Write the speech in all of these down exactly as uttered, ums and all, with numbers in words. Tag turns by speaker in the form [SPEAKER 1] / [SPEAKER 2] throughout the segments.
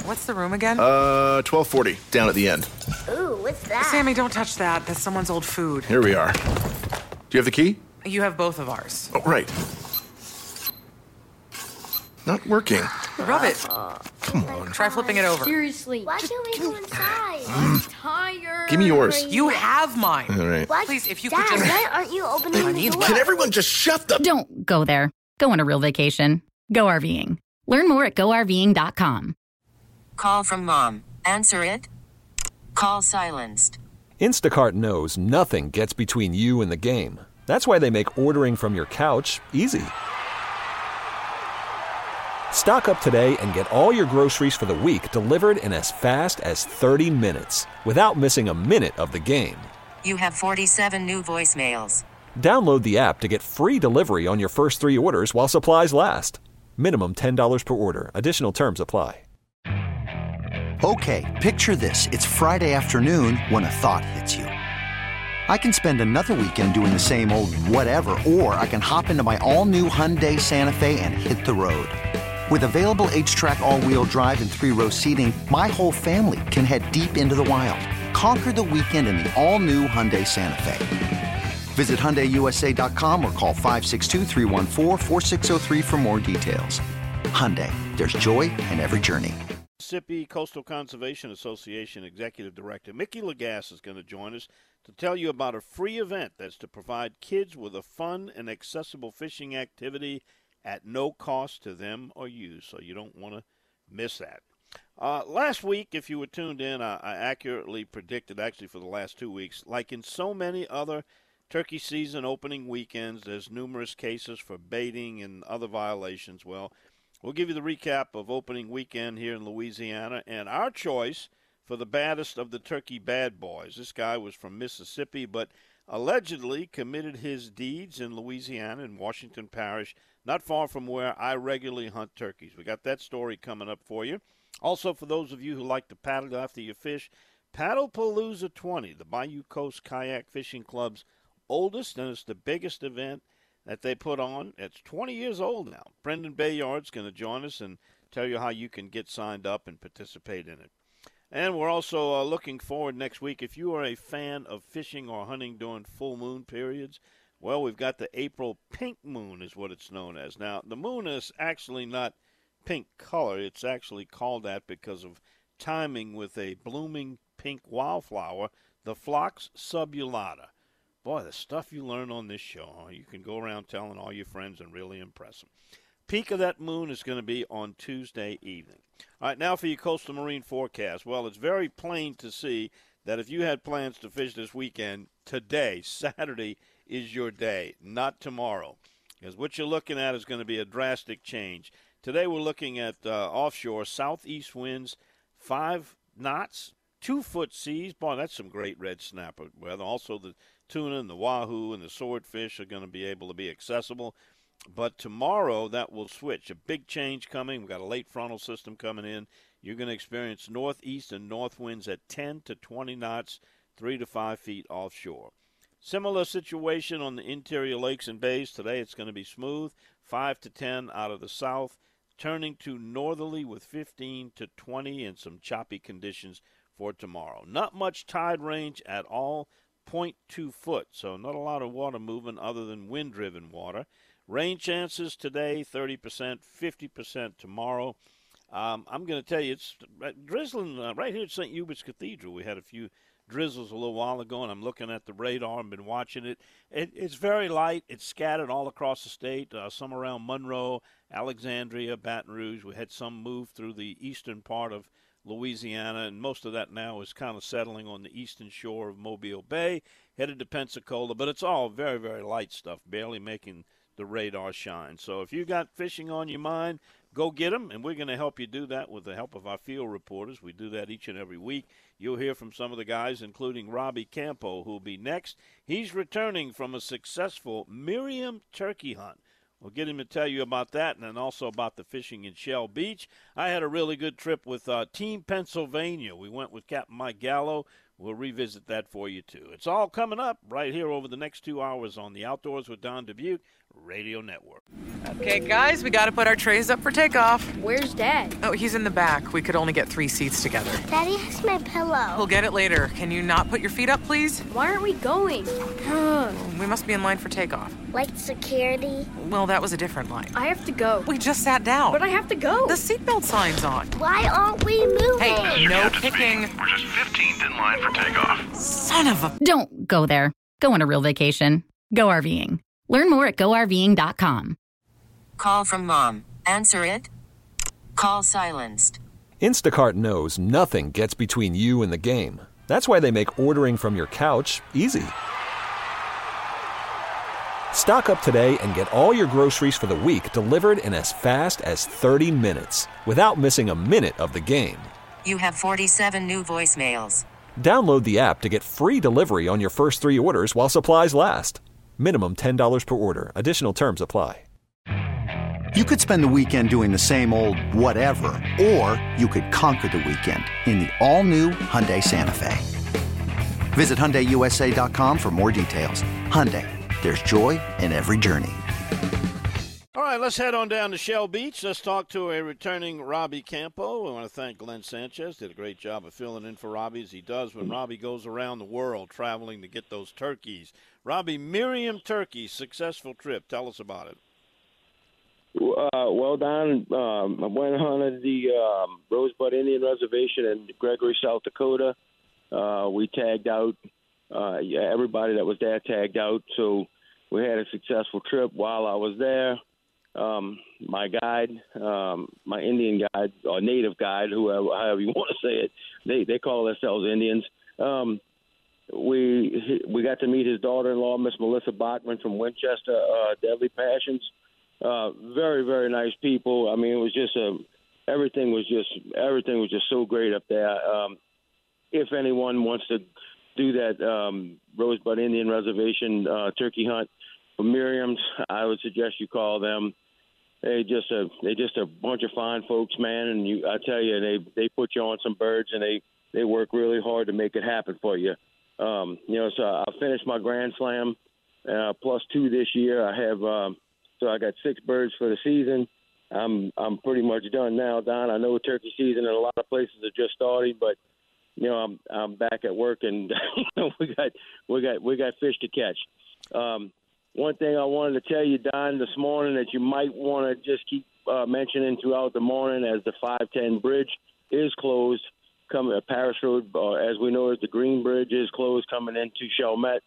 [SPEAKER 1] What's the room again?
[SPEAKER 2] Uh, twelve forty, down at the end.
[SPEAKER 3] Ooh, what's that?
[SPEAKER 1] Sammy, don't touch that. That's someone's old food.
[SPEAKER 2] Here we are. Do you have the key?
[SPEAKER 1] You have both of ours.
[SPEAKER 2] Oh, right. Not working.
[SPEAKER 1] Rub it.
[SPEAKER 2] Come on.
[SPEAKER 1] Try flipping it over.
[SPEAKER 4] Seriously.
[SPEAKER 3] Why can't we go inside?
[SPEAKER 4] I'm tired.
[SPEAKER 2] Give me yours.
[SPEAKER 1] You have mine.
[SPEAKER 2] All right.
[SPEAKER 3] What?
[SPEAKER 1] Please, if you
[SPEAKER 3] Dad,
[SPEAKER 1] could just...
[SPEAKER 3] why aren't you opening
[SPEAKER 1] I
[SPEAKER 3] the
[SPEAKER 1] need
[SPEAKER 3] door?
[SPEAKER 2] Can everyone just shut the...
[SPEAKER 5] Don't go there. Go on a real vacation. Go RVing. Learn more at go R V ing dot com.
[SPEAKER 6] Call from mom. Answer it. Call silenced.
[SPEAKER 7] Instacart knows nothing gets between you and the game. That's why they make ordering from your couch easy. Stock up today and get all your groceries for the week delivered in as fast as thirty minutes without missing a minute of the game.
[SPEAKER 6] You have forty-seven new voicemails.
[SPEAKER 7] Download the app to get free delivery on your first three orders while supplies last. Minimum ten dollars per order. Additional terms apply.
[SPEAKER 8] Okay, picture this. It's Friday afternoon when a thought hits you. I can spend another weekend doing the same old whatever, or I can hop into my all-new Hyundai Santa Fe and hit the road. With available H-Track all-wheel drive and three-row seating, my whole family can head deep into the wild. Conquer the weekend in the all-new Hyundai Santa Fe. Visit Hyundai U S A dot com or call five six two, three one four, four six zero three for more details. Hyundai, there's joy in every journey.
[SPEAKER 9] Mississippi Coastal Conservation Association Executive Director Mickey Lagasse is going to join us to tell you about a free event that's to provide kids with a fun and accessible fishing activity at no cost to them or you, so you don't want to miss that. Uh, last week, if you were tuned in, I, I accurately predicted, actually for the last two weeks, like in so many other turkey season opening weekends, there's numerous cases for baiting and other violations. Well, we'll give you the recap of opening weekend here in Louisiana, and our choice for the baddest of the turkey bad boys. This guy was from Mississippi, but allegedly committed his deeds in Louisiana in Washington Parish, not far from where I regularly hunt turkeys. We got that story coming up for you. Also, for those of you who like to paddle after you fish, Paddlepalooza twenty, the Bayou Coast Kayak Fishing Club's oldest, and it's the biggest event that they put on. It's twenty years old now. Brendan Bayard's going to join us and tell you how you can get signed up and participate in it. And we're also uh, looking forward next week. If you are a fan of fishing or hunting during full moon periods, well, we've got the April pink moon is what it's known as. Now, the moon is actually not pink color. It's actually called that because of timing with a blooming pink wildflower, the Phlox subulata. Boy, the stuff you learn on this show, huh? You can go around telling all your friends and really impress them. Peak of that moon is going to be on Tuesday evening. All right, now for your coastal marine forecast. Well, it's very plain to see that if you had plans to fish this weekend, today, Saturday, is your day, not tomorrow. Because what you're looking at is going to be a drastic change. Today we're looking at uh, offshore southeast winds, five knots, two-foot seas. Boy, that's some great red snapper weather. Also, the tuna and the wahoo and the swordfish are going to be able to be accessible. But tomorrow, that will switch. A big change coming. We've got a late frontal system coming in. You're going to experience northeast and north winds at ten to twenty knots, three to five feet offshore. Similar situation on the interior lakes and bays. Today it's going to be smooth, five to ten out of the south, turning to northerly with fifteen to twenty and some choppy conditions for tomorrow. Not much tide range at all, zero point two foot, so not a lot of water movement other than wind-driven water. Rain chances today, thirty percent, fifty percent tomorrow. Um, I'm going to tell you, it's drizzling uh, right here at Saint Hubert's Cathedral. We had a few drizzles a little while ago, and I'm looking at the radar and been watching it. it it's very light. It's scattered all across the state, uh, some around Monroe, Alexandria, Baton Rouge. We had some move through the eastern part of Louisiana, and most of that now is kind of settling on the eastern shore of Mobile Bay, headed to Pensacola. But it's all very, very light stuff, barely making the radar shine. So if you got fishing on your mind, go get them, and we're going to help you do that with the help of our field reporters. We do that each and every week. You'll hear from some of the guys, including Robbie Campo, who will be next. He's returning from a successful Miriam turkey hunt. We'll get him to tell you about that, and then also about the fishing in Shell Beach. I had a really good trip with uh, Team Pennsylvania. We went with Captain Mike Gallo. we'll revisit that for you, too. It's all coming up right here over the next two hours on the Outdoors with Don Dubuque Radio Network.
[SPEAKER 1] Okay, guys, we got to put our trays up for takeoff.
[SPEAKER 3] Where's Dad?
[SPEAKER 1] Oh, he's in the back. We could only get three seats together.
[SPEAKER 3] Daddy has my pillow.
[SPEAKER 1] We'll get it later. Can you not put your feet up, please?
[SPEAKER 3] Why aren't we going?
[SPEAKER 1] We must be in line for takeoff.
[SPEAKER 3] Like security?
[SPEAKER 1] Well, that was a different line.
[SPEAKER 3] I have to go.
[SPEAKER 1] We just sat down.
[SPEAKER 3] But I have to go.
[SPEAKER 1] The seatbelt sign's on.
[SPEAKER 3] Why aren't we moving?
[SPEAKER 1] Hey, no kicking.
[SPEAKER 4] We're just fifteenth in line for takeoff.
[SPEAKER 1] Son of a...
[SPEAKER 5] Don't go there. Go on a real vacation. Go RVing. Learn more at go R V ing dot com.
[SPEAKER 6] Call from mom. Answer it. Call silenced.
[SPEAKER 7] Instacart knows nothing gets between you and the game. That's why they make ordering from your couch easy. Stock up today and get all your groceries for the week delivered in as fast as thirty minutes without missing a minute of the game.
[SPEAKER 6] You have forty-seven new voicemails.
[SPEAKER 7] Download the app to get free delivery on your first three orders while supplies last. Minimum ten dollars per order. Additional terms apply.
[SPEAKER 8] You could spend the weekend doing the same old whatever, or you could conquer the weekend in the all-new Hyundai Santa Fe. Visit Hyundai U S A dot com for more details. Hyundai, there's joy in every journey.
[SPEAKER 9] All right, let's head on down to Shell Beach. Let's talk to a returning Robbie Campo. I want to thank Glenn Sanchez. Did a great job of filling in for Robbie, as he does when Robbie goes around the world traveling to get those turkeys. Robbie, Miriam Turkey, successful trip. Tell us about it.
[SPEAKER 10] Uh, well, Don, um, I went and hunted the um, Rosebud Indian Reservation in Gregory, South Dakota. Uh, we tagged out. Uh, yeah, everybody that was there tagged out, so we had a successful trip. While I was there, um, my guide, um, my Indian guide, or native guide, whoever, however you want to say it, they, they call themselves Indians. Um, we we got to meet his daughter-in-law, Miss Melissa Bachman from Winchester, uh, Deadly Passions. Uh, very, very nice people. I mean, it was just a, everything was just, everything was just so great up there. Um, if anyone wants to do that um, Rosebud Indian Reservation uh, turkey hunt for Miriam's, I would suggest you call them. They just a, they just a bunch of fine folks, man. And you, I tell you, they, they put you on some birds, and they, they work really hard to make it happen for you. Um, you know, so I finished my Grand Slam uh, plus two this year. I have, um, So I got six birds for the season. I'm I'm pretty much done now, Don. I know turkey season in a lot of places are just starting, but you know I'm I'm back at work, and you know, we got we got we got fish to catch. Um, one thing I wanted to tell you, Don, this morning that you might want to just keep uh, mentioning throughout the morning, as the five ten bridge is closed. Coming uh, Paris Road, uh, as we know, as the Green Bridge is closed coming into Chalmette.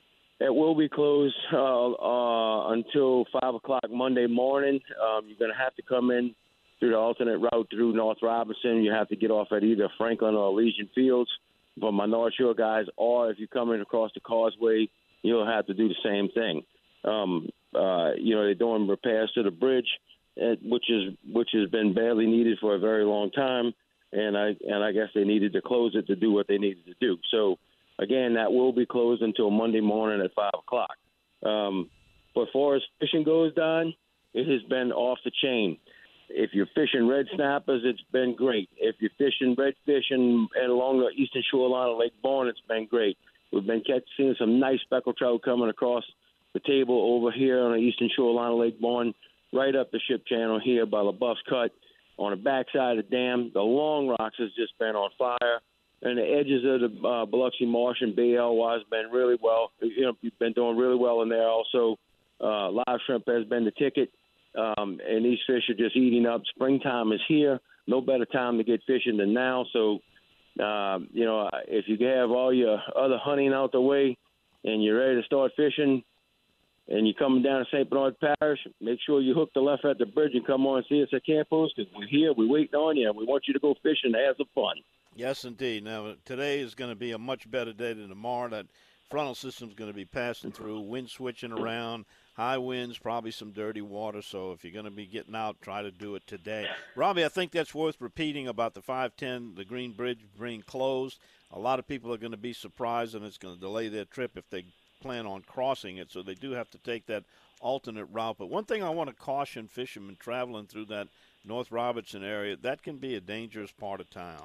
[SPEAKER 10] It will be closed uh, uh, until five o'clock Monday morning. Um, you're going to have to come in through the alternate route through North Robinson. You have to get off at either Franklin or Elysian Fields for my North Shore guys, or if you're coming across the causeway, you'll have to do the same thing. Um, uh, you know, they're doing repairs to the bridge, which is which has been badly needed for a very long time, and I and I guess they needed to close it to do what they needed to do. So, again, that will be closed until Monday morning at five o'clock. Um, but as far as fishing goes, Don, it has been off the chain. If you're fishing red snappers, it's been great. If you're fishing redfish and, and along the eastern shoreline of Lake Bourne, it's been great. We've been catching, seeing some nice speckled trout coming across the table over here on the eastern shoreline of Lake Bourne, right up the ship channel here by LaBeouf's Cut. On the backside of the dam, the Long Rocks has just been on fire. And the edges of the uh, Biloxi Marsh and Bay Elwha has been really well. You know, you've been doing really well in there. Also, uh, live shrimp has been the ticket, um, and these fish are just eating up. Springtime is here. No better time to get fishing than now. So, uh, you know, if you have all your other hunting out the way and you're ready to start fishing, and you're coming down to Saint Bernard Parish, make sure you hook the left at the bridge and come on and see us at Campos, because we're here, we're waiting on you, and we want you to go fishing and have some fun.
[SPEAKER 9] Yes, indeed. Now, today is going to be a much better day than tomorrow. That frontal system is going to be passing through, wind switching around, high winds, probably some dirty water. So if you're going to be getting out, try to do it today. Robbie, I think that's worth repeating about the five ten, the Green Bridge being closed. A lot of people are going to be surprised, and it's going to delay their trip if they plan on crossing it. So they do have to take that alternate route. But one thing I want to caution fishermen traveling through that North Robertson area, that can be a dangerous part of town.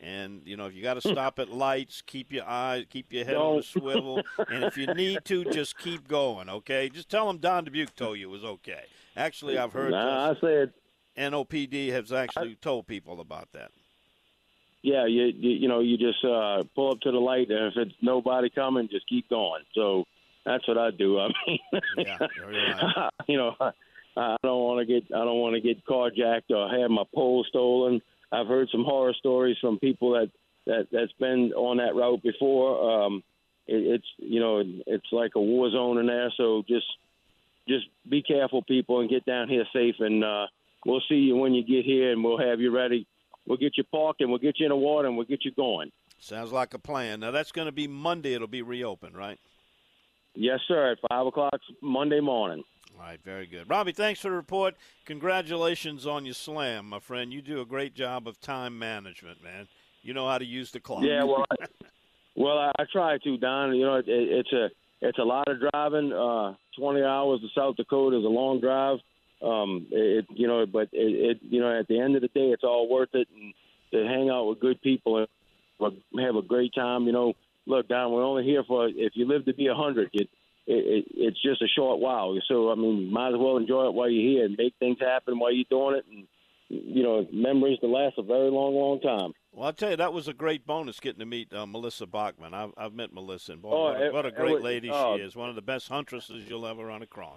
[SPEAKER 9] And, you know, if you got to stop at lights, keep your eyes, keep your head on
[SPEAKER 10] Don't.
[SPEAKER 9] the swivel. And if you need to, just keep going, okay? Just tell them Don Dubuque told you it was okay. Actually, I've heard
[SPEAKER 10] Nah,
[SPEAKER 9] this.
[SPEAKER 10] I said,
[SPEAKER 9] N O P D has actually told people about that.
[SPEAKER 10] yeah, you, you you know, you just uh, pull up to the light, and if it's nobody coming, just keep going. So that's what I do. I mean,
[SPEAKER 9] Yeah, you're right.
[SPEAKER 10] you know, I, I don't want to get I don't want to get carjacked or have my pole stolen. I've heard some horror stories from people that, that that's been on that route before. Um, it, it's you know it's like a war zone in there. So just just be careful, people, and get down here safe. And uh, we'll see you when you get here, and we'll have you ready. We'll get you parked, and we'll get you in the water, and we'll get you going.
[SPEAKER 9] Sounds like a plan. Now, that's going to be Monday. It'll be reopened, right?
[SPEAKER 10] Yes, sir. At five o'clock Monday morning.
[SPEAKER 9] All right, very good. Robbie, thanks for the report. Congratulations on your slam, my friend. You do a great job of time management, man. You know how to use the clock.
[SPEAKER 10] Yeah, well, I, well, I, I try to, Don. You know, it, it's a it's a lot of driving. Uh, Twenty hours to South Dakota is a long drive. Um, it you know, but it, it you know, at the end of the day, it's all worth it. And to hang out with good people and have a great time. You know, look, Don, we're only here for if you live to be a hundred. It, It, it, it's just a short while. So, I mean, might as well enjoy it while you're here and make things happen while you're doing it. And, you know, memories to last a very long, long time.
[SPEAKER 9] Well, I'll tell you, that was a great bonus getting to meet uh, Melissa Bachman. I've, I've met Melissa, and boy,
[SPEAKER 10] Oh,
[SPEAKER 9] what, a,
[SPEAKER 10] it-
[SPEAKER 9] what a
[SPEAKER 10] it
[SPEAKER 9] great
[SPEAKER 10] was-
[SPEAKER 9] lady
[SPEAKER 10] oh.
[SPEAKER 9] she is. One of the best huntresses you'll ever run across.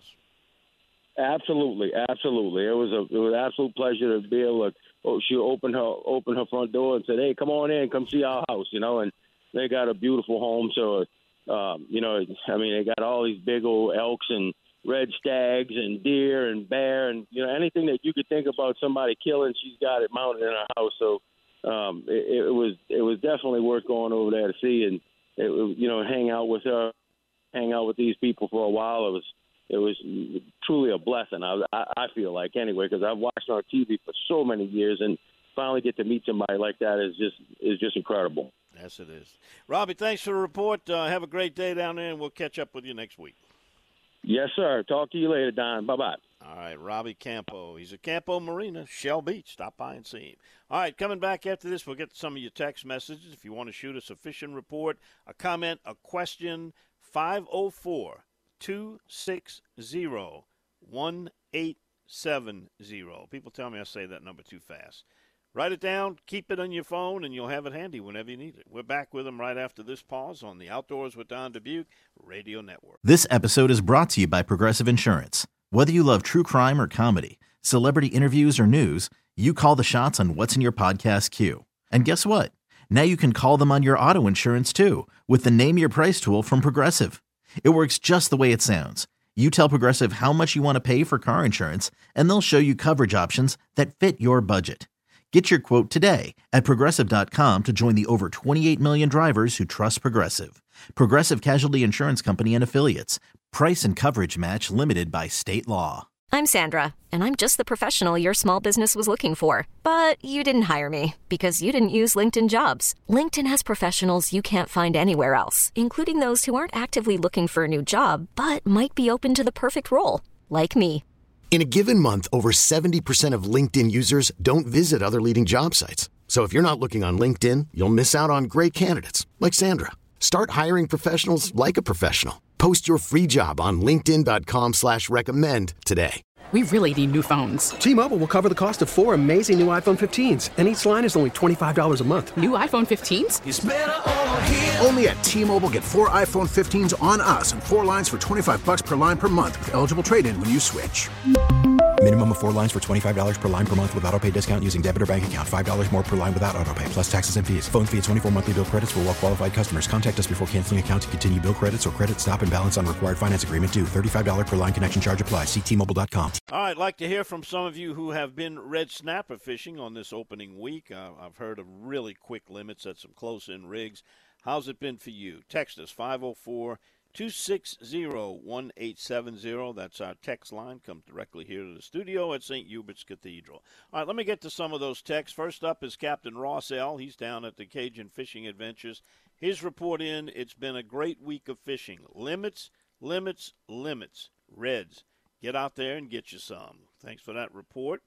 [SPEAKER 10] Absolutely, absolutely. It was a it was an absolute pleasure to be able to. Oh, she opened her opened her front door and said, "Hey, come on in, come see our house," you know. And they got a beautiful home. So, um, you know, I mean, they got all these big old elks and red stags and deer and bear and you know anything that you could think about somebody killing, she's got it mounted in her house. So, um, it, it was it was definitely worth going over there to see and it, you know hang out with her, hang out with these people for a while. It was. It was truly a blessing, I, I feel like, anyway, because I've watched on T V for so many years, and finally get to meet somebody like that is just is just incredible.
[SPEAKER 9] Yes, it is. Robbie, thanks for the report. Uh, have a great day down there, and we'll catch up with you next week.
[SPEAKER 10] Yes, sir. Talk to you later, Don. Bye-bye.
[SPEAKER 9] All right, Robbie Campo. He's at Campo Marina, Shell Beach. Stop by and see him. All right, coming back after this, we'll get to some of your text messages. If you want to shoot us a fishing report, a comment, a question, five oh four, two six zero, one eight seven zero. People tell me I say that number too fast. Write it down, keep it on your phone, and you'll have it handy whenever you need it. We're back with them right after this pause on the Outdoors with Don Dubuque Radio Network.
[SPEAKER 11] This episode is brought to you by Progressive Insurance. Whether you love true crime or comedy, celebrity interviews or news, you call the shots on what's in your podcast queue. And guess what? Now you can call them on your auto insurance too with the Name Your Price tool from Progressive. It works just the way it sounds. You tell Progressive how much you want to pay for car insurance, and they'll show you coverage options that fit your budget. Get your quote today at Progressive dot com to join the over twenty-eight million drivers who trust Progressive. Progressive Casualty Insurance Company and Affiliates. Price and coverage match limited by state law.
[SPEAKER 12] I'm Sandra, and I'm just the professional your small business was looking for. But you didn't hire me because you didn't use LinkedIn Jobs. LinkedIn has professionals you can't find anywhere else, including those who aren't actively looking for a new job, but might be open to the perfect role, like me.
[SPEAKER 13] In a given month, over seventy percent of LinkedIn users don't visit other leading job sites. So if you're not looking on LinkedIn, you'll miss out on great candidates like Sandra. Start hiring professionals like a professional. Post your free job on linkedin dot com slash recommend today.
[SPEAKER 14] We really need new phones.
[SPEAKER 15] T-Mobile will cover the cost of four amazing new iPhone fifteens, and each line is only twenty-five dollars a month.
[SPEAKER 14] New iPhone fifteens?
[SPEAKER 16] It's better over here. Only at T-Mobile, get four iPhone fifteens on us and four lines for twenty-five bucks per line per month with eligible trade-in when you switch.
[SPEAKER 17] Minimum of four lines for twenty-five dollars per line per month with autopay discount using debit or bank account. five dollars more per line without autopay, plus taxes and fees. Phone fee at twenty-four monthly bill credits for well-qualified customers. Contact us before canceling account to continue bill credits or credit stop and balance on required finance agreement due. thirty-five dollars per line connection charge applies. See T Mobile dot com.
[SPEAKER 9] All right, I'd like to hear from some of you who have been red snapper fishing on this opening week. Uh, I've heard of really quick limits at some close-in rigs. How's it been for you? Text us, five oh four, two six zero, one eight seven zero. That's our text line. Come directly here to the studio at Saint Hubert's Cathedral. All right, let me get to some of those texts. First up is Captain Ross L. He's down at the Cajun Fishing Adventures. His report in, it's been a great week of fishing. Limits, limits, limits. Reds. Get out there and get you some. Thanks for that report.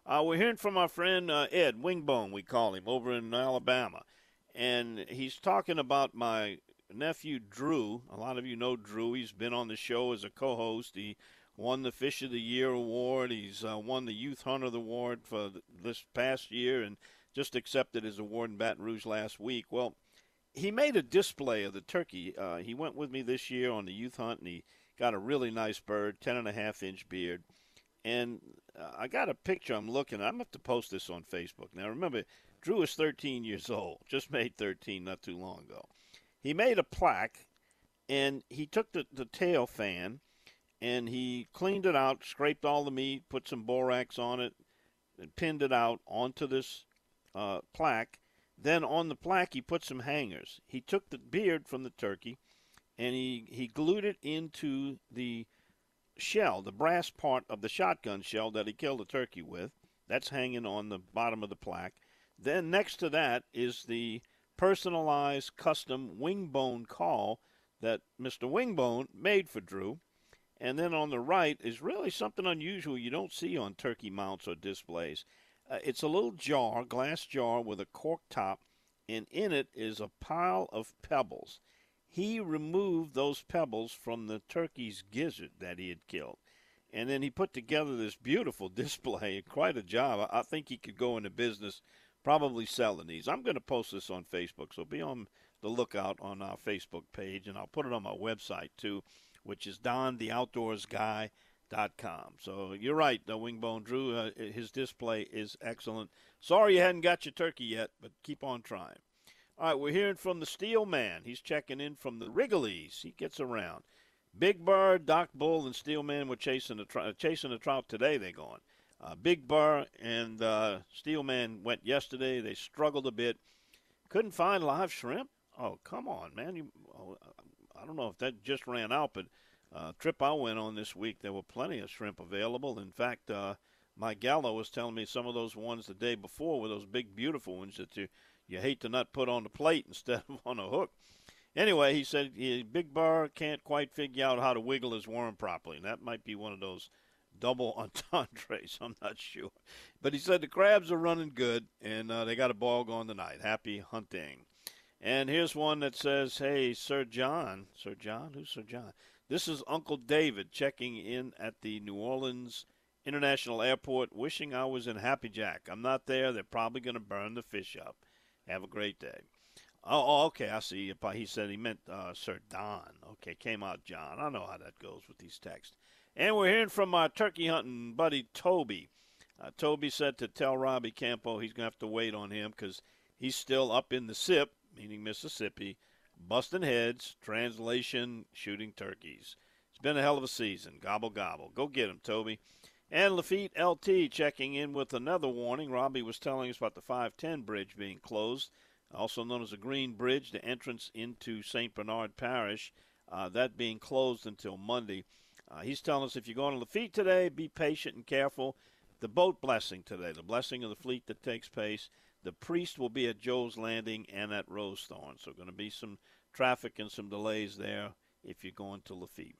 [SPEAKER 9] Uh, we're hearing from our friend uh, Ed Wingbone, we call him, over in Alabama. And he's talking about my nephew Drew. A lot of you know Drew. He's been on the show as a co-host. He won the Fish of the Year award. He's uh, won the Youth Hunter award for th- this past year and just accepted his award in Baton Rouge last week. Well, he made a display of the turkey. Uh, he went with me this year on the youth hunt, and he got a really nice bird, ten and a half inch beard. And uh, I got a picture I'm looking at. I'm going to have to post this on Facebook. Now, remember, Drew is thirteen years old, just made thirteen not too long ago. He made a plaque, and he took the, the tail fan, and he cleaned it out, scraped all the meat, put some borax on it, and pinned it out onto this uh, plaque. Then on the plaque, he put some hangers. He took the beard from the turkey, and he, he glued it into the shell, the brass part of the shotgun shell that he killed the turkey with. That's hanging on the bottom of the plaque. Then next to that is the personalized custom Wingbone call that Mister Wingbone made for Drew. And then on the right is really something unusual you don't see on turkey mounts or displays. Uh, it's a little jar, glass jar with a cork top, and in it is a pile of pebbles. He removed those pebbles from the turkey's gizzard that he had killed. And then he put together this beautiful display. Quite a job. I think he could go into business probably selling these. I'm going to post this on Facebook, so be on the lookout on our Facebook page, and I'll put it on my website too, which is don the outdoors guy dot com. So you're right, uh, Wingbone Drew. Uh, his display is excellent. Sorry you hadn't got your turkey yet, but keep on trying. All right, we're hearing from the Steel Man. He's checking in from the Wrigley's. He gets around. Big Bird, Doc Bull, and Steel Man were chasing the, tr- chasing the trout today. They're going. Uh, Big Burr and uh, Steel Man went yesterday. They struggled a bit. Couldn't find live shrimp? Oh, come on, man. You, oh, I don't know if that just ran out, but uh, trip I went on this week, there were plenty of shrimp available. In fact, uh, Mike Gallo was telling me some of those ones the day before were those big, beautiful ones that you, you hate to not put on the plate instead of on a hook. Anyway, he said he, Big Burr can't quite figure out how to wiggle his worm properly, and that might be one of those double entendres, I'm not sure. But he said the crabs are running good, and uh, they got a ball going tonight. Happy hunting. And here's one that says, hey, Sir John. Sir John? Who's Sir John? This is Uncle David checking in at the New Orleans International Airport, wishing I was in Happy Jack. I'm not there. They're probably going to burn the fish up. Have a great day. Oh, oh, okay, I see. He said he meant uh, Sir Don. Okay, came out John. I know how that goes with these texts. And we're hearing from our turkey hunting buddy Toby. Uh, Toby said to tell Robbie Campo he's going to have to wait on him because he's still up in the S I P, meaning Mississippi, busting heads, translation, shooting turkeys. It's been a hell of a season. Gobble, gobble. Go get him, Toby. And Lafitte L T checking in with another warning. Robbie was telling us about the five ten bridge being closed, also known as the Green Bridge, the entrance into Saint Bernard Parish, uh, that being closed until Monday. Uh, he's telling us if you're going to Lafitte today, be patient and careful. The boat blessing today, the blessing of the fleet that takes place, the priest will be at Joe's Landing and at Rosethorn. So going to be some traffic and some delays there if you're going to Lafitte.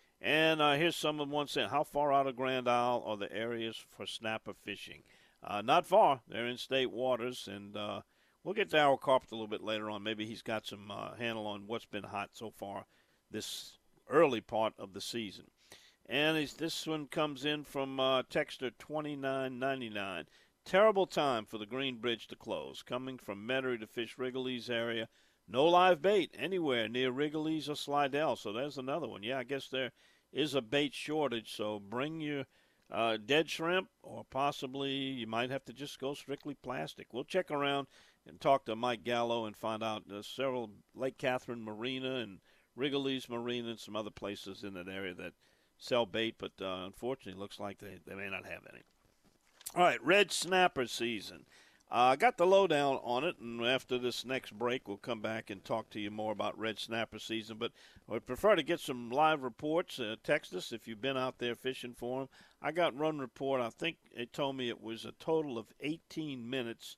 [SPEAKER 9] And uh, here's someone saying, how far out of Grand Isle are the areas for snapper fishing? Uh, not far. They're in state waters, and uh, we'll get to Al Carpenter a little bit later on. Maybe he's got some uh, handle on what's been hot so far this early part of the season. And this one comes in from uh, Texter twenty-nine ninety-nine. Terrible time for the Green Bridge to close. Coming from Metairie to fish Wrigley's area. No live bait anywhere near Wrigley's or Slidell. So there's another one. Yeah, I guess there is a bait shortage. So bring your uh, dead shrimp, or possibly you might have to just go strictly plastic. We'll check around and talk to Mike Gallo and find out uh, several Lake Catherine Marina and Wrigley's Marina and some other places in that area that sell bait, but uh, unfortunately looks like they, they may not have any. All right, red snapper season. I uh, got the lowdown on it, and after this next break, we'll come back and talk to you more about red snapper season. But I would prefer to get some live reports. Uh, text us if you've been out there fishing for them. I got run report. I think it told me it was a total of eighteen minutes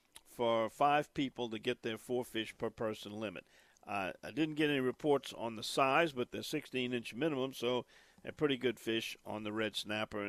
[SPEAKER 9] for five people to get their four fish per person limit. Uh, I didn't get any reports on the size, but they're sixteen inch minimum, so they're pretty good fish on the red snapper. And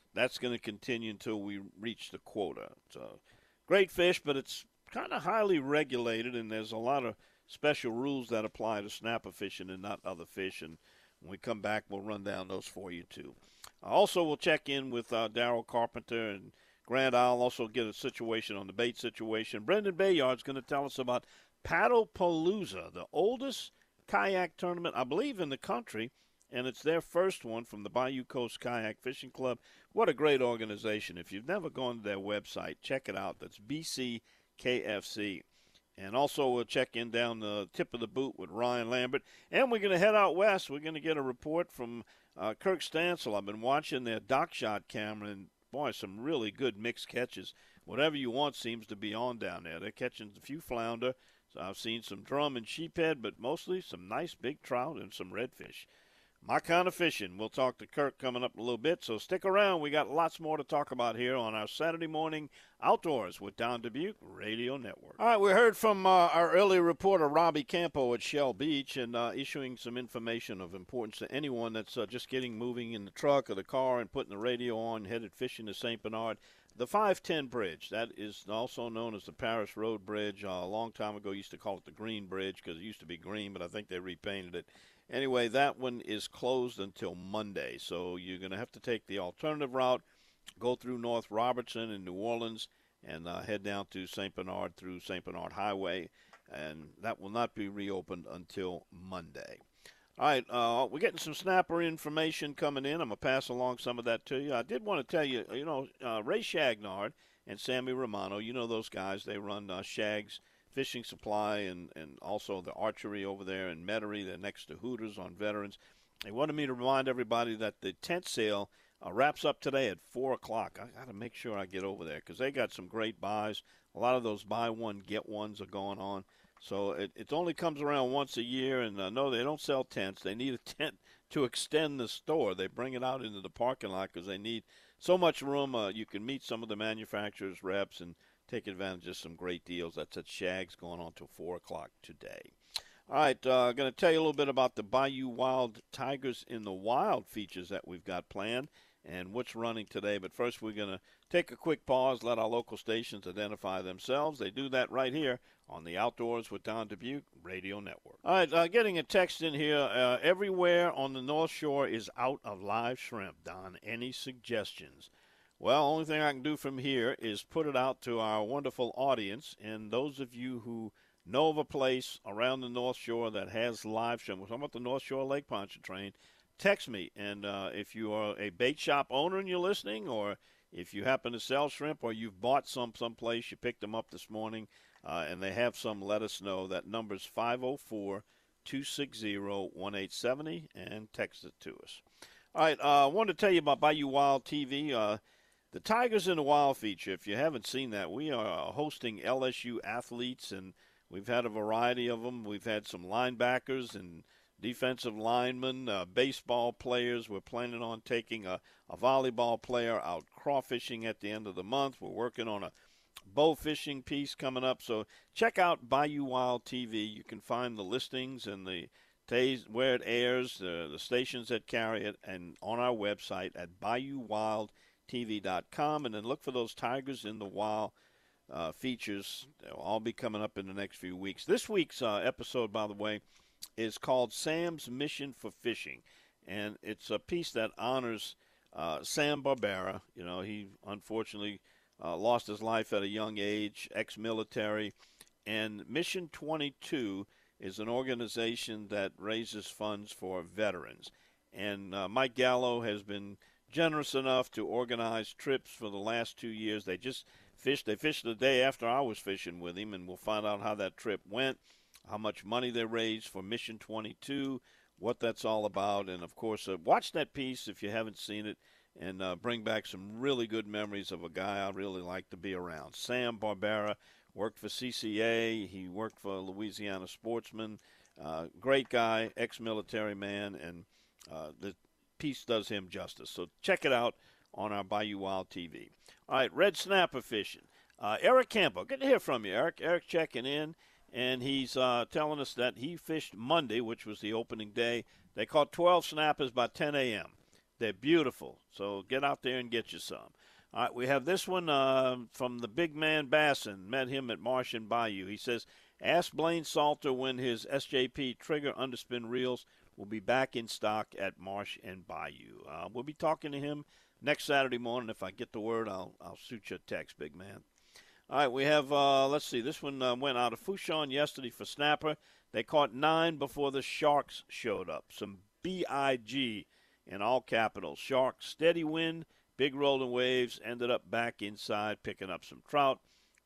[SPEAKER 9] that's going to continue until we reach the quota. So great fish, but it's kind of highly regulated, and there's a lot of special rules that apply to snapper fishing and not other fish. And when we come back, we'll run down those for you, too. Also, we'll check in with uh, Daryl Carpenter and Grand Isle, also get a situation on the bait situation. Brendan Bayard's going to tell us about Paddlepalooza, the oldest kayak tournament, I believe, in the country, and it's their first one from the Bayou Coast Kayak Fishing Club. What a great organization. If you've never gone to their website, check it out. That's B C K F C. And also we'll check in down the tip of the boot with Ryan Lambert. And we're going to head out west. We're going to get a report from uh, Kirk Stansel. I've been watching their dock shot camera, and, boy, some really good mixed catches. Whatever you want seems to be on down there. They're catching a few flounder. So I've seen some drum and sheephead, but mostly some nice big trout and some redfish. My kind of fishing. We'll talk to Kirk coming up in a little bit, so stick around. We got lots more to talk about here on our Saturday morning Outdoors with Don Dubuque Radio Network. All right, we heard from uh, our early reporter, Robbie Campo at Shell Beach, and uh, issuing some information of importance to anyone that's uh, just getting moving in the truck or the car and putting the radio on, headed fishing to Saint Bernard. The five ten Bridge, that is also known as the Paris Road Bridge. Uh, a long time ago, used to call it the Green Bridge because it used to be green, but I think they repainted it. Anyway, that one is closed until Monday, so you're going to have to take the alternative route, go through North Robertson in New Orleans, and uh, head down to Saint Bernard through Saint Bernard Highway, and that will not be reopened until Monday. All right, uh, we're getting some snapper information coming in. I'm going to pass along some of that to you. I did want to tell you, you know, uh, Ray Shagnard and Sammy Romano, you know those guys. They run uh, Shag's Fishing Supply and, and also the archery over there in Metairie. They're next to Hooters on Veterans. They wanted me to remind everybody that the tent sale uh, wraps up today at four o'clock. I got to make sure I get over there because they got some great buys. A lot of those buy one, get ones are going on. So it, it only comes around once a year, and uh, no, they don't sell tents. They need a tent to extend the store. They bring it out into the parking lot because they need so much room. Uh, you can meet some of the manufacturers' reps and take advantage of some great deals. That's at Shag's going on till four o'clock today. All right, I'm uh, going to tell you a little bit about the Bayou Wild Tigers in the Wild features that we've got planned and what's running today. But first, we're going to take a quick pause, let our local stations identify themselves. They do that right here on the Outdoors with Don Dubuque Radio Network. All right, uh, getting a text in here. Uh, everywhere on the North Shore is out of live shrimp. Don, any suggestions? Well, only thing I can do from here is put it out to our wonderful audience, and those of you who know of a place around the North Shore that has live shrimp. We're talking about the North Shore Lake Pontchartrain. Text me, and uh, if you are a bait shop owner and you're listening, or if you happen to sell shrimp, or you've bought some someplace, you picked them up this morning, uh, and they have some, let us know. That number's five oh four, two six zero, one eight seven zero, and text it to us. All right, uh, I wanted to tell you about Bayou Wild T V. Uh, the Tigers in the Wild feature, if you haven't seen that, we are hosting L S U athletes, and we've had a variety of them. We've had some linebackers and defensive linemen, uh, baseball players. We're planning on taking a, a volleyball player out crawfishing at the end of the month. We're working on a bow fishing piece coming up. So check out Bayou Wild T V. You can find the listings and the days where it airs, uh, the stations that carry it, and on our website at bayou wild t v dot com. And then look for those Tigers in the Wild uh, features. They'll all be coming up in the next few weeks. This week's uh, episode, by the way, is called Sam's Mission for Fishing, and it's a piece that honors uh, Sam Barbera. You know, he unfortunately uh, lost his life at a young age, ex-military, and Mission twenty-two is an organization that raises funds for veterans. And uh, Mike Gallo has been generous enough to organize trips for the last two years. They just fished. They fished the day after I was fishing with him, and we'll find out how that trip went, how much money they raised for Mission twenty-two, what that's all about. And, of course, uh, watch that piece if you haven't seen it, and uh, bring back some really good memories of a guy I really like to be around. Sam Barbera worked for C C A. He worked for Louisiana Sportsman. Uh, great guy, ex-military man, and uh, the piece does him justice. So check it out on our Bayou Wild T V. All right, red snapper fishing. Uh, Eric Campo, good to hear from you, Eric. Eric checking in. And he's uh, telling us that he fished Monday, which was the opening day. They caught twelve snappers by ten a.m. They're beautiful. So get out there and get you some. All right, we have this one uh, from the big man Basson. Met him at Marsh and Bayou. He says, ask Blaine Salter when his S J P trigger underspin reels will be back in stock at Marsh and Bayou. Uh, we'll be talking to him next Saturday morning. If I get the word, I'll, I'll shoot you a text, big man. All right, we have, uh, let's see, this one uh, went out of Fouchon yesterday for snapper. They caught nine before the Sharks showed up. Some B I G in all capitals. Sharks, steady wind, big rolling waves, ended up back inside picking up some trout.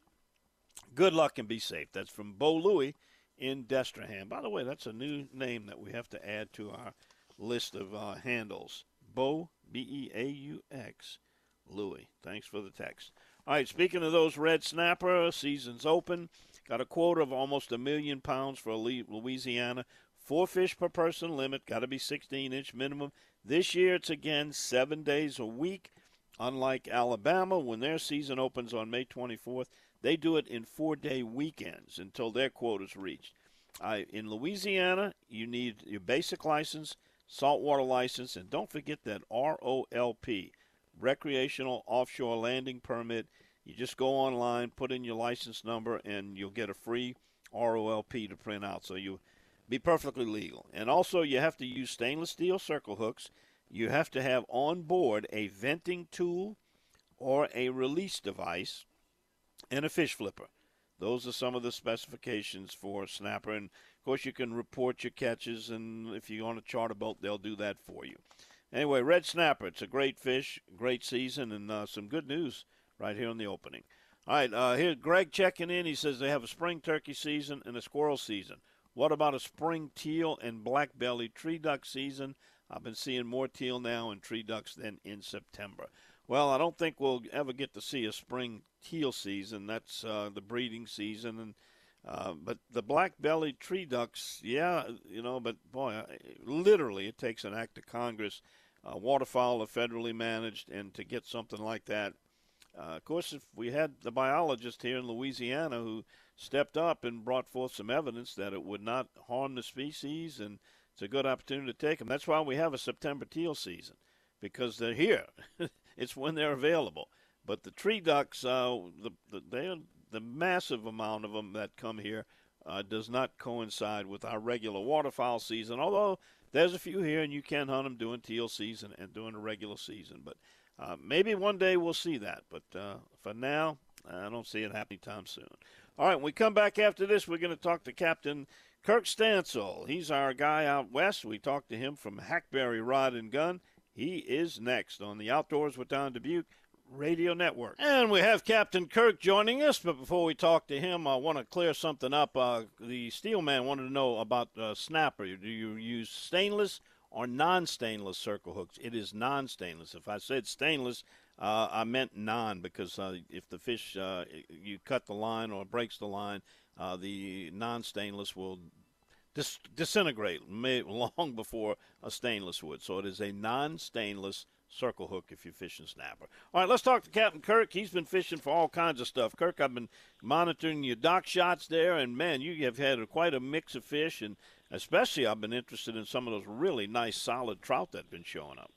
[SPEAKER 9] Good luck and be safe. That's from Bo Louie in Destrehan. By the way, that's a new name that we have to add to our list of uh, handles. Bo, B E A U X, Louie. Thanks for the text. All right, speaking of those red snapper, season's open. Got a quota of almost a million pounds for Louisiana. Four fish per person limit. Got to be sixteen-inch minimum. This year it's, again, seven days a week. Unlike Alabama, when their season opens on May twenty-fourth, they do it in four-day weekends until their quota's reached. Uh, in Louisiana, you need your basic license, saltwater license, and don't forget that R O L P, Recreational Offshore Landing Permit. You just go online, put in your license number, and you'll get a free R O L P to print out. So you be perfectly legal. And also, you have to use stainless steel circle hooks. You have to have on board a venting tool or a release device and a fish flipper. Those are some of the specifications for snapper. And, of course, you can report your catches, and if you're on a charter boat, they'll do that for you. Anyway, red snapper, it's a great fish, great season, and uh, some good news right here in the opening. All right, uh, here Greg checking in. He says they have a spring turkey season and a squirrel season. What about a spring teal and black-bellied tree duck season? I've been seeing more teal now and tree ducks than in September. Well, I don't think we'll ever get to see a spring teal season. That's uh, the breeding season. and uh, But the black-bellied tree ducks, yeah, you know, but, boy, literally it takes an act of Congress. Uh, waterfowl are federally managed, and to get something like that, uh, of course, if we had the biologist here in Louisiana who stepped up and brought forth some evidence that it would not harm the species, and it's a good opportunity to take them. That's why we have a September teal season, because they're here. It's when they're available. But the tree ducks, uh, the, the, they, the massive amount of them that come here uh, does not coincide with our regular waterfowl season, although there's a few here, and you can hunt them during teal season and during the regular season. But uh, maybe one day we'll see that. But uh, for now, I don't see it happening anytime soon. All right, when we come back after this, we're going to talk to Captain Kirk Stansel. He's our guy out west. We talked to him from Hackberry Rod and Gun. He is next on the Outdoors with Don Dubuque Radio Network. And we have Captain Kirk joining us, but before we talk to him, I want to clear something up. Uh, the Steelman wanted to know about uh, snapper. Do you use stainless or non-stainless circle hooks? It is non-stainless. If I said stainless, uh, I meant non, because uh, if the fish, uh, you cut the line or breaks the line, uh, the non-stainless will dis- disintegrate may, long before a stainless would. So it is a non-stainless circle hook if you're fishing snapper. All right, let's talk to Captain Kirk. He's been fishing for all kinds of stuff. Kirk, I've been monitoring your dock shots there, and, man, you have had a, quite a mix of fish, and especially I've been interested in some of those really nice, solid trout that have been showing up.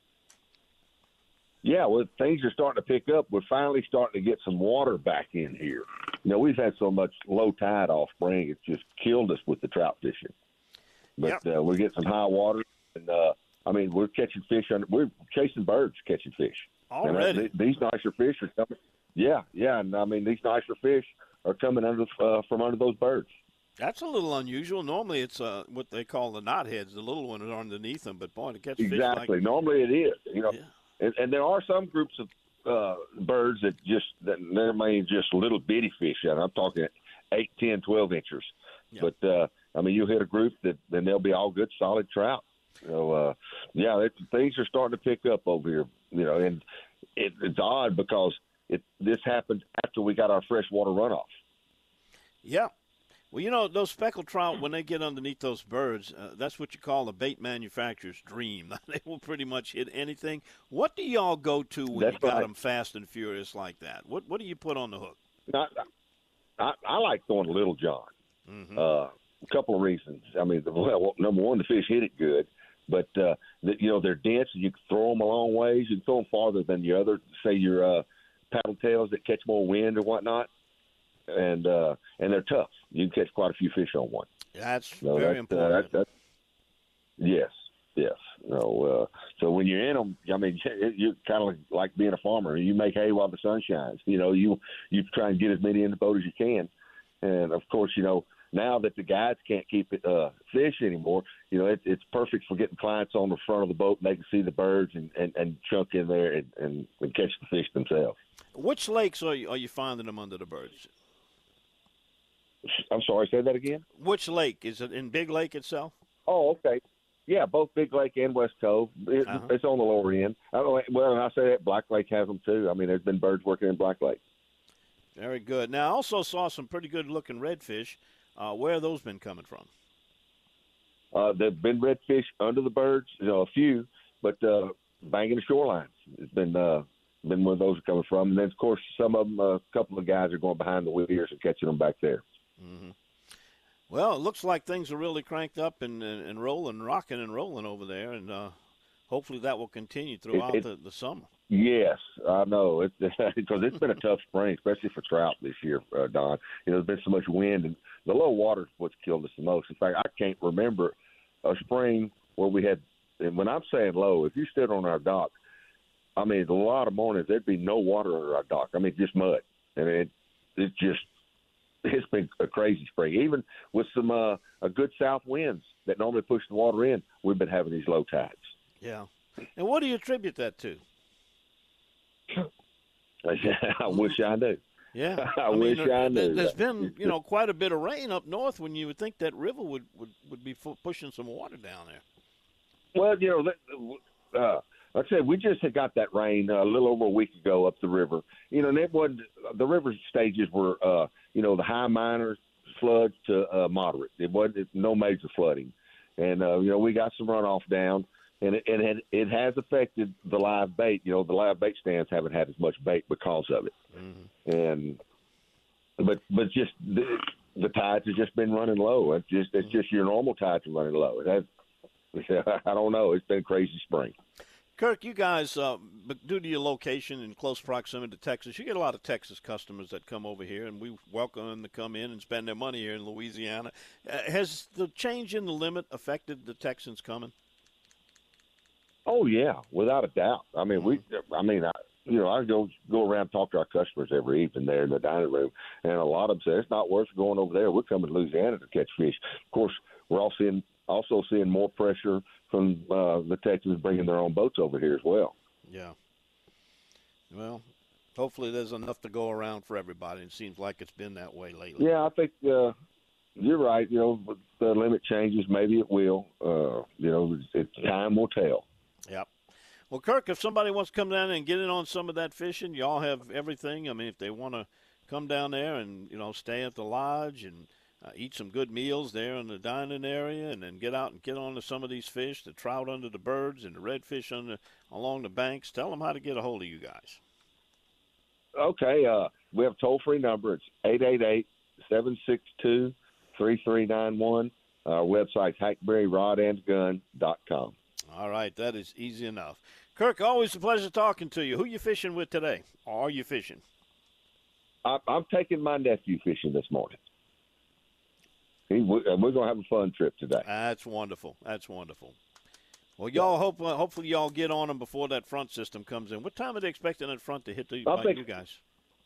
[SPEAKER 18] Yeah, well, things are starting to pick up. We're finally starting to get some water back in here. You know, we've had so much low tide all spring, it's just killed us with the trout fishing. But yep. uh, we're getting some high water, and, uh, I mean, we're catching fish. Under, we're chasing birds catching fish.
[SPEAKER 9] Already?
[SPEAKER 18] And these nicer fish are coming. Yeah, yeah, and, I mean, these nicer fish are coming under uh, from under those birds.
[SPEAKER 9] That's a little unusual. Normally it's uh, what they call the knotheads, the little ones are underneath them. But, boy, to catch
[SPEAKER 18] exactly.
[SPEAKER 9] fish like
[SPEAKER 18] Exactly. Normally it is, you know.
[SPEAKER 9] Yeah.
[SPEAKER 18] And, and there are some groups of uh, birds that just that they're mainly just little bitty fish. And I'm talking eight, ten, twelve inchers. Yeah. But uh, I mean, you hit a group that then they'll be all good, solid trout. So uh, yeah, it, things are starting to pick up over here. You know, and it, it's odd because it this happened after we got our freshwater runoff.
[SPEAKER 9] Yeah. Well, you know, those speckled trout, when they get underneath those birds, uh, that's what you call a bait manufacturer's dream. They will pretty much hit anything. What do y'all go to when
[SPEAKER 18] that's
[SPEAKER 9] you got
[SPEAKER 18] right.
[SPEAKER 9] them fast and furious like that? What What do you put on the hook?
[SPEAKER 18] I, I, I like throwing Little John.
[SPEAKER 9] Mm-hmm.
[SPEAKER 18] Uh, a couple of reasons. I mean, the, well, number one, the fish hit it good. but uh, the, you know they're dense, and you can throw them a long ways. You can throw them farther than the other, say your uh, paddle tails that catch more wind or whatnot, and uh, and they're tough. You can catch quite a few fish on one.
[SPEAKER 9] That's
[SPEAKER 18] so
[SPEAKER 9] very
[SPEAKER 18] that's,
[SPEAKER 9] important.
[SPEAKER 18] Uh, that's, that's, yes, yes. No, uh, so when you're in them, I mean, you're kind of like, like being a farmer. You make hay while the sun shines. You know, you you try and get as many in the boat as you can, and of course, you know. Now that the guides can't keep it, uh, fish anymore, you know, it, it's perfect for getting clients on the front of the boat and they can see the birds and, and, and chunk in there and, and, and catch the fish themselves.
[SPEAKER 9] Which lakes are you, are you finding them under the birds?
[SPEAKER 18] I'm sorry, say that again?
[SPEAKER 9] Which lake? Is it in Big Lake itself?
[SPEAKER 18] Oh, okay. Yeah, both Big Lake and West Cove. It,
[SPEAKER 9] Uh-huh.
[SPEAKER 18] It's on the lower end. I don't know, well, and I say that Black Lake has them too. I mean, there's been birds working in Black Lake.
[SPEAKER 9] Very good. Now, I also saw some pretty good-looking redfish. Uh, where have those been coming from?
[SPEAKER 18] Uh, there've been redfish under the birds, you know, a few, but uh, banging the shorelines has been uh, been where those are coming from. And then, of course, some of them, uh, a couple of guys are going behind the weirs and catching them back there.
[SPEAKER 9] Mm-hmm. Well, it looks like things are really cranked up and, and, and rolling, rocking and rolling over there, and uh, hopefully that will continue throughout
[SPEAKER 18] It- it-
[SPEAKER 9] the, the summer.
[SPEAKER 18] Yes, I know. It, because it's been a tough spring, especially for trout this year, uh, Don. You know, there's been so much wind, and the low water is what's killed us the most. In fact, I can't remember a spring where we had, and when I'm saying low, if you stood on our dock, I mean, a lot of mornings, there'd be no water under our dock. I mean, just mud. And it, it just, it's been a crazy spring. Even with some uh, a good south winds that normally push the water in, we've been having these low tides.
[SPEAKER 9] Yeah. And what do you attribute that to?
[SPEAKER 18] I wish I knew.
[SPEAKER 9] Yeah,
[SPEAKER 18] I,
[SPEAKER 9] mean,
[SPEAKER 18] wish
[SPEAKER 9] there,
[SPEAKER 18] I knew.
[SPEAKER 9] There's been, you know, quite a bit of rain up north when you would think that river would, would, would be fu- pushing some water down there.
[SPEAKER 18] Well, you know, that- uh, like I said, we just had got that rain uh, a little over a week ago up the river. You know, and it wasn't, the river stages were, uh, you know, the high minor floods to uh, moderate. It wasn't no major flooding. And, uh, you know, we got some runoff down. And it, and it, it has affected the live bait. You know, the live bait stands haven't had as much bait because of it. Mm-hmm. And but but just the, the tides have just been running low. It's just it's just your normal tides are running low. It has, I don't know. It's been a crazy spring.
[SPEAKER 9] Kirk, you guys, uh, but due to your location in close proximity to Texas, you get a lot of Texas customers that come over here, and we welcome them to come in and spend their money here in Louisiana. Uh, has the change in the limit affected the Texans coming?
[SPEAKER 18] Oh yeah, without a doubt. I mean, we. I mean, I, you know, I go go around and talk to our customers every evening there in the dining room, and a lot of them say it's not worth going over there. We're coming to Louisiana to catch fish. Of course, we're all seeing also seeing more pressure from uh, the Texans bringing their own boats over here as well.
[SPEAKER 9] Yeah. Well, hopefully there's enough to go around for everybody. It seems like it's been that way lately.
[SPEAKER 18] Yeah, I think uh, you're right. You know, with the limit changes, maybe it will. Uh, you know, it, time will tell.
[SPEAKER 9] Yep. Well, Kirk, if somebody wants to come down and get in on some of that fishing, y'all have everything. I mean, if they want to come down there and, you know, stay at the lodge and uh, eat some good meals there in the dining area and then get out and get on to some of these fish, the trout under the birds and the redfish under, along the banks, tell them how to get a hold of you guys.
[SPEAKER 18] Okay. Uh, we have a toll-free number. It's eight eight eight, seven six two, three three nine one. Our website's hackberry rod and gun dot com.
[SPEAKER 9] All right, that is easy enough. Kirk, always a pleasure talking to you. Who you fishing with today? Or are you fishing?
[SPEAKER 18] I, I'm taking my nephew fishing this morning. He, we're going to have a fun trip today.
[SPEAKER 9] That's wonderful. That's wonderful. Well, y'all hope uh, hopefully y'all get on them before that front system comes in. What time are they expecting that front to hit the,
[SPEAKER 18] I
[SPEAKER 9] by
[SPEAKER 18] think-
[SPEAKER 9] you guys?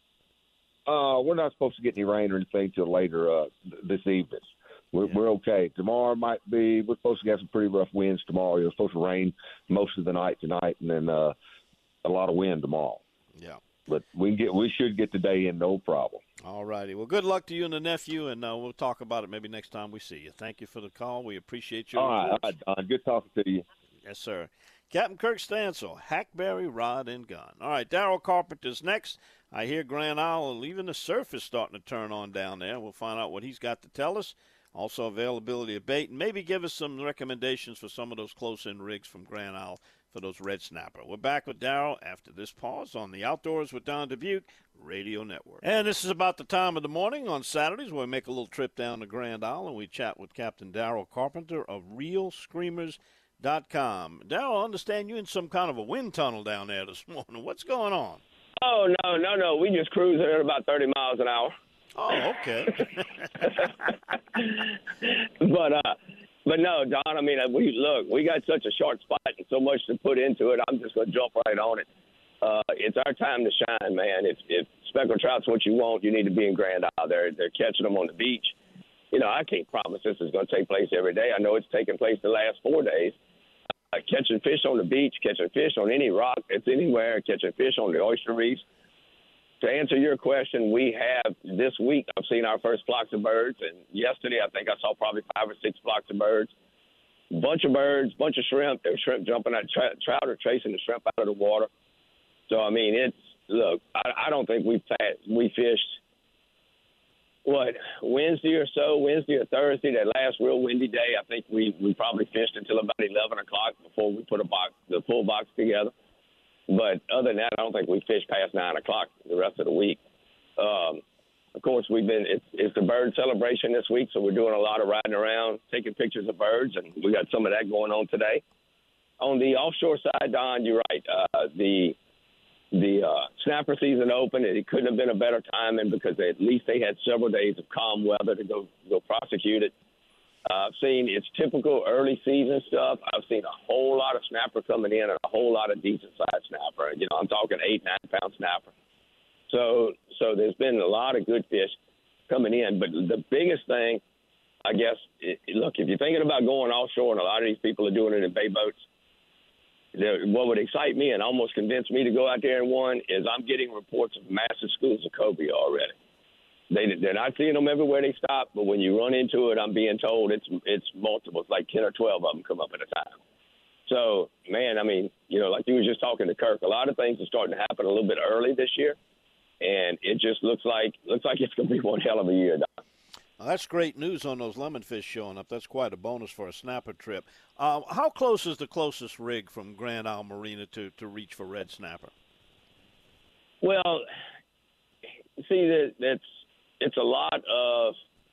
[SPEAKER 18] Uh, we're not supposed to get any rain or anything till later uh, th- this evening. We're,
[SPEAKER 9] Yeah.
[SPEAKER 18] we're okay. Tomorrow might be. We're supposed to have some pretty rough winds tomorrow. It's supposed to rain most of the night tonight, and then uh, a lot of wind tomorrow.
[SPEAKER 9] Yeah.
[SPEAKER 18] But we can get. We should get the day in, no problem.
[SPEAKER 9] All righty. Well, good luck to you and the nephew, and uh, we'll talk about it maybe next time we see you. Thank you for the call. We appreciate your
[SPEAKER 18] All right, all
[SPEAKER 9] reports.
[SPEAKER 18] right, Don. Good talking to you.
[SPEAKER 9] Yes, sir. Captain Kirk Stansel, Hackberry Rod and Gun. All right, Daryl Carpenter's next. I hear Grand Isle, even the surf is starting to turn on down there. We'll find out what he's got to tell us. Also availability of bait, and maybe give us some recommendations for some of those close-in rigs from Grand Isle for those red snapper. We're back with Daryl after this pause on the Outdoors with Don Dubuque Radio Network. And this is about the time of the morning on Saturdays where we make a little trip down to Grand Isle and we chat with Captain Daryl Carpenter of Real Screamers dot com. Darryl, I understand you're in some kind of a wind tunnel down there this morning. What's going on?
[SPEAKER 19] Oh, no, no, no. We just cruising at about thirty miles an hour.
[SPEAKER 9] Oh, okay.
[SPEAKER 19] but, uh, but no, Don, I mean, we look, we got such a short spot and so much to put into it. I'm just going to jump right on it. Uh, it's our time to shine, man. If, if speckled trout's what you want, you need to be in Grand Isle. They're, they're catching them on the beach. You know, I can't promise this is going to take place every day. I know it's taken place the last four days. Uh, catching fish on the beach, catching fish on any rock, it's anywhere, catching fish on the oyster reefs. To answer your question, we have this week, I've seen our first flocks of birds, and yesterday I think I saw probably five or six flocks of birds. Bunch of birds, bunch of shrimp. There's shrimp jumping out, tra- trout are chasing the shrimp out of the water. So, I mean, it's, look, I, I don't think we've we fished, what, Wednesday or so, Wednesday or Thursday, that last real windy day. I think we, we probably fished until about eleven o'clock before we put a box, the full box together. But other than that, I don't think we fished past nine o'clock the rest of the week. Um, of course, we've been it's, it's the bird celebration this week, so we're doing a lot of riding around, taking pictures of birds, and we got some of that going on today. On the offshore side, Don, you're right. Uh, the the uh, snapper season opened, and it couldn't have been a better timing because at least they had several days of calm weather to go go prosecute it. Uh, I've seen it's typical early season stuff. I've seen a whole lot of snapper coming in and a whole lot of decent sized snapper. You know, I'm talking eight, nine pound snapper. So, so there's been a lot of good fish coming in. But the biggest thing, I guess, it, look, if you're thinking about going offshore, and a lot of these people are doing it in bay boats, what would excite me and almost convince me to go out there in one is I'm getting reports of massive schools of cobia already. They, they're not seeing them everywhere they stop, but when you run into it, I'm being told it's it's multiple. It's like ten or twelve of them come up at a time. So, man, I mean, you know, like you were just talking to Kirk, a lot of things are starting to happen a little bit early this year, and it just looks like looks like it's going to be one hell of a year, Don.
[SPEAKER 9] Well, that's great news on those lemonfish showing up. That's quite a bonus for a snapper trip. Uh, how close is the closest rig from Grand Isle Marina to, to reach for red snapper?
[SPEAKER 19] Well, see, that that's it's a lot of,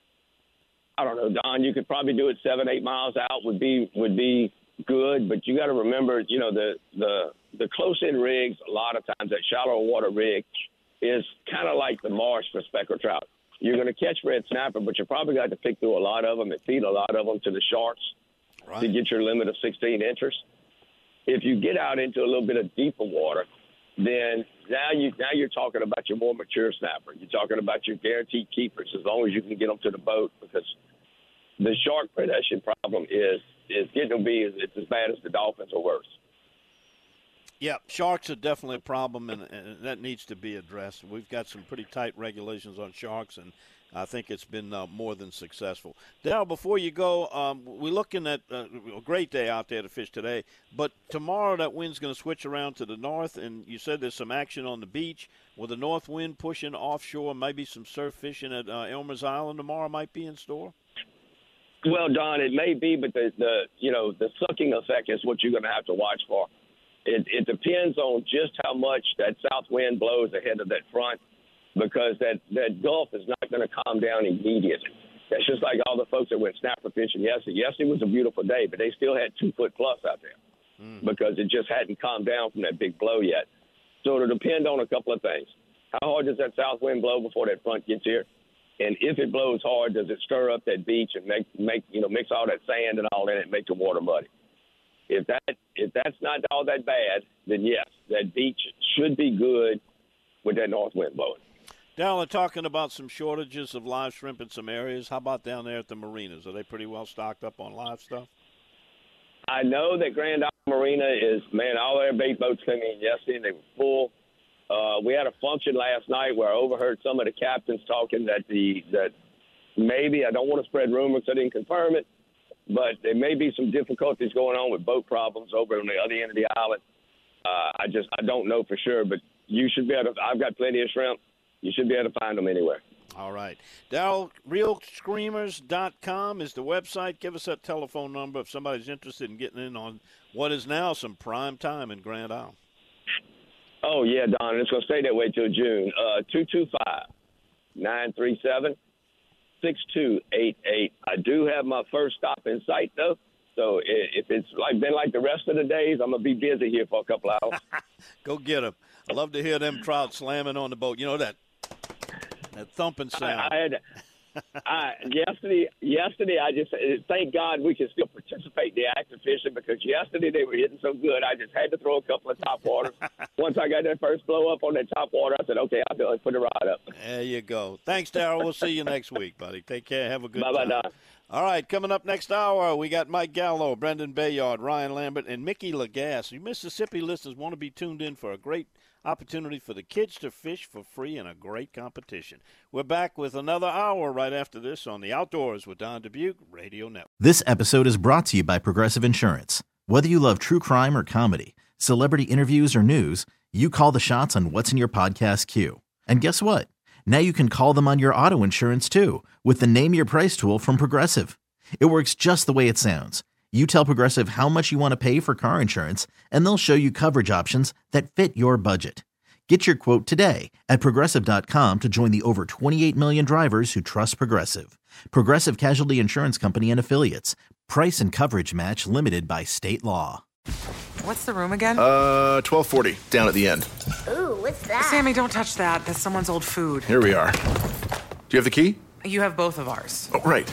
[SPEAKER 19] I don't know, Don, you could probably do it seven, eight miles out would be would be good, but you got to remember, you know, the, the, the close-in rigs, a lot of times that shallow water rig is kind of like the marsh for speckled trout. You're going to catch red snapper, but you probably got to pick through a lot of them and feed a lot of them to the sharks right. to get your limit of sixteen inches. If you get out into a little bit of deeper water, then now you now you're talking about your more mature snapper. You're talking about your guaranteed keepers as long as you can get them to the boat, because the shark predation problem is is getting to be it's as bad as the dolphins or worse.
[SPEAKER 9] Yeah, sharks are definitely a problem, and, and that needs to be addressed. We've got some pretty tight regulations on sharks, and I think it's been uh, more than successful. Darryl, before you go, um, we're looking at uh, a great day out there to fish today, but tomorrow that wind's going to switch around to the north, and you said there's some action on the beach. With the north wind pushing offshore, maybe some surf fishing at uh, Elmer's Island tomorrow might be in store?
[SPEAKER 19] Well, Don, it may be, but the, the you know the sucking effect is what you're going to have to watch for. It, it depends on just how much that south wind blows ahead of that front, because that, that Gulf is not going to calm down immediately. That's just like all the folks that went snapper fishing yesterday. Yesterday was a beautiful day, but they still had two foot plus out there mm. because it just hadn't calmed down from that big blow yet. So it'll depend on a couple of things. How hard does that south wind blow before that front gets here? And if it blows hard, does it stir up that beach and make, make you know, mix all that sand and all in it and make the water muddy? If that if that's not all that bad, then yes, that beach should be good with that north wind blowing.
[SPEAKER 9] Darryl, they're talking about some shortages of live shrimp in some areas. How about down there at the marinas? Are they pretty well stocked up on live stuff?
[SPEAKER 19] I know that Grand Isle Marina is, man, all their bait boats came in yesterday and they were full. Uh, we had a function last night where I overheard some of the captains talking that the that maybe, I don't want to spread rumors, I didn't confirm it, but there may be some difficulties going on with boat problems over on the other end of the island. Uh, I just, I don't know for sure, but you should be able to, I've got plenty of shrimp. You should be able to find them anywhere.
[SPEAKER 9] All right. Darryl, real screamers dot com is the website. Give us that telephone number if somebody's interested in getting in on what is now some prime time in Grand Isle.
[SPEAKER 19] Oh, yeah, Don, it's going to stay that way till June. Uh, two two five, nine three seven, six two eight eight. I do have my first stop in sight, though. So if it's like been like the rest of the days, I'm gonna be busy here for a couple hours.
[SPEAKER 9] Go get them. I love to hear them trout slamming on the boat. You know that that thumping sound.
[SPEAKER 19] I, I had I, yesterday. Yesterday, I just thank God we can still participate in the active fishing because yesterday they were hitting so good. I just had to throw a couple of top waters. Once I got that first blow up on that top water, I said, "Okay, I'll do it. Put the rod up."
[SPEAKER 9] There you go. Thanks, Darryl. We'll see you next week, buddy. Take care. Have a good
[SPEAKER 19] Bye
[SPEAKER 9] time.
[SPEAKER 19] bye, Don.
[SPEAKER 9] All right, coming up next hour, we got Mike Gallo, Brendan Bayard, Ryan Lambert, and Mickey Lagasse. You Mississippi listeners want to be tuned in for a great opportunity for the kids to fish for free in a great competition. We're back with another hour right after this on the Outdoors with Don Dubuque Radio Network.
[SPEAKER 11] This episode is brought to you by Progressive Insurance. Whether you love true crime or comedy, celebrity interviews or news, you call the shots on what's in your podcast queue. And guess what? Now you can call them on your auto insurance too with the Name Your Price tool from Progressive. It works just the way it sounds. You tell Progressive how much you want to pay for car insurance, and they'll show you coverage options that fit your budget. Get your quote today at Progressive dot com to join the over twenty-eight million drivers who trust Progressive. Progressive Casualty Insurance Company and Affiliates. Price and coverage match limited by state law.
[SPEAKER 1] What's the room again?
[SPEAKER 2] Uh, twelve forty, down at the end.
[SPEAKER 3] Ooh, what's that?
[SPEAKER 1] Sammy, don't touch that. That's someone's old food.
[SPEAKER 2] Here we are. Do you have the key?
[SPEAKER 1] You have both of ours.
[SPEAKER 2] Oh, right.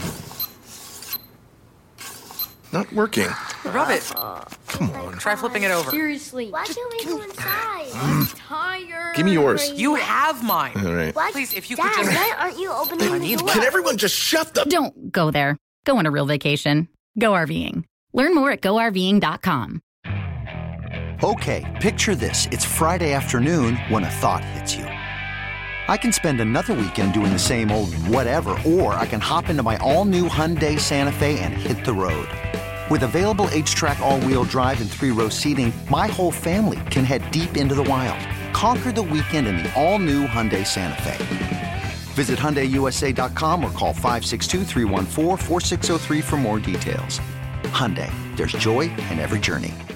[SPEAKER 2] Not working.
[SPEAKER 1] Rub it.
[SPEAKER 2] Come on.
[SPEAKER 1] Try flipping it over.
[SPEAKER 3] Seriously. Why can't we go inside? I'm tired.
[SPEAKER 2] Give me yours.
[SPEAKER 1] You have mine.
[SPEAKER 2] All right.
[SPEAKER 3] What?
[SPEAKER 1] Please, if you
[SPEAKER 3] Dad,
[SPEAKER 1] could just...
[SPEAKER 3] why aren't you opening the door?
[SPEAKER 2] Can everyone just shut the...
[SPEAKER 5] Don't go there. Go on a real vacation. Go RVing. Learn more at go R V ing dot com.
[SPEAKER 8] Okay, picture this. It's Friday afternoon when a thought hits you. I can spend another weekend doing the same old whatever, or I can hop into my all-new Hyundai Santa Fe and hit the road. With available H-Track all-wheel drive and three-row seating, my whole family can head deep into the wild. Conquer the weekend in the all-new Hyundai Santa Fe. Visit Hyundai U S A dot com or call five six two, three one four, four six zero three for more details. Hyundai, there's joy in every journey.